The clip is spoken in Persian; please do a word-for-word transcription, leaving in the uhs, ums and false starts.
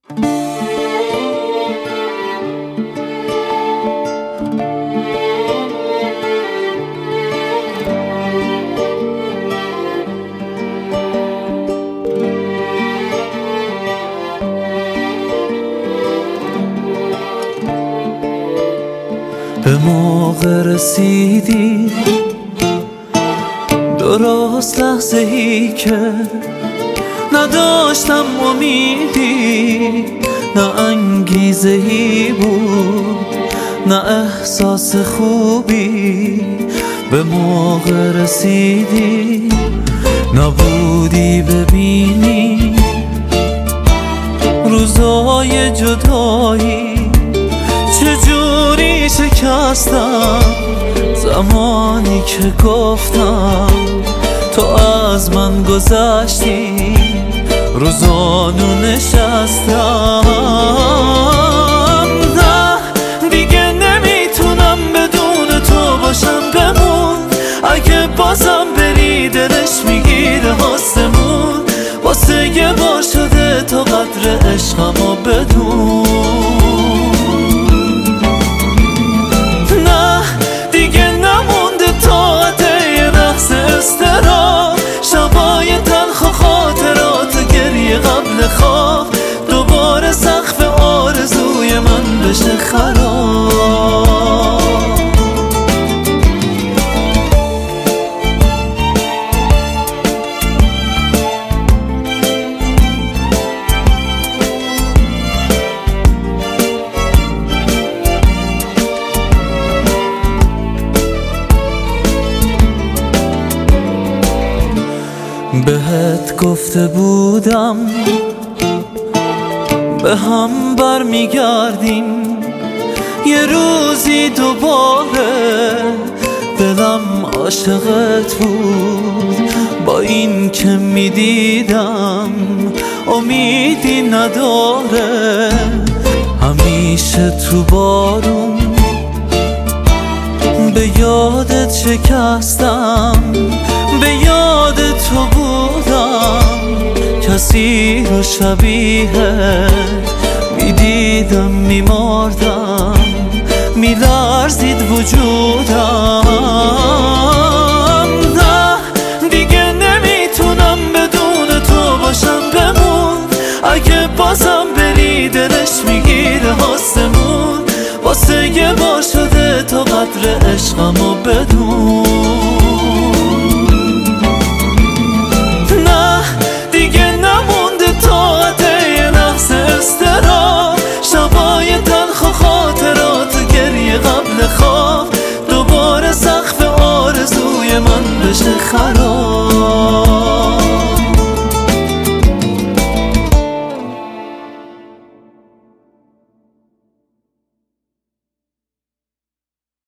به موقع رسیدی، درست لحظه ای که نداشتم امیدی، نه انگیزه ای بود نه احساس خوبی. به موقع رسیدی، نبودی ببینی روزای جدایی چجوری شکستم. زمانی که گفتم تو از من گذشتی، روزانو نشستم. نه دیگه نمیتونم بدون تو باشم، بمون. اگه بازم بری دلش میگیره آسمون. واسه یه بار شده تا قدر عشقمو بدون. شبای تلخ و خاطرات و گریه قبل خواب، دوباره سقف آرزوی من بشه خراب. بهت گفته بودم به هم برمیگردیم یه روزی دوباره. دلم عاشقت بود با این که میدیدم امیدی نداره. همیشه تو بارون به یادت شکستم، به یاد تو بودم. کسی رو شبیه میدیدم میمردم، میلرزید وجودم. نه دیگه نمیتونم بدون تو باشم، بمون. اگه بازم بری دلش میگیره آسمون. واسه یه بار شده تا قدر عشقمو بدون. نه دیگه نمونده طاقت یه لحظه اضطراب. شبای تلخ و خاطرات و گریه قبل خواب، دوباره سقف آرزوی من بشه خراب.